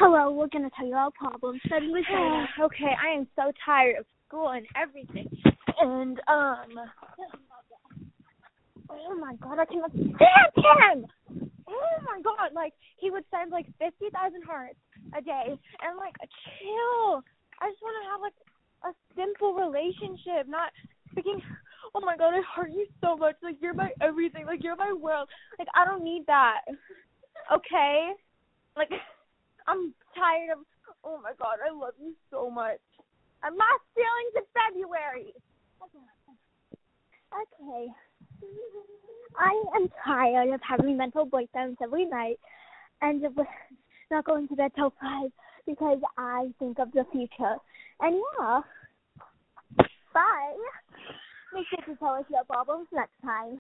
Hello, we're going to tell you our problems. Starting with Shayna. Okay, I am so tired of school and everything. And, oh my God, I cannot stand him! Oh my God, like, he would send, 50,000 hearts a day. And, chill. I just want to have, a simple relationship, not freaking, oh my God, I hurt you so much. You're my everything. You're my world. I don't need that. Okay? I'm tired of, oh my God, I love you so much. I lost feelings in February. Okay. I am tired of having mental breakdowns every night and of not going to bed till 5 because I think of the future. And yeah, bye. Make sure to tell us your problems next time.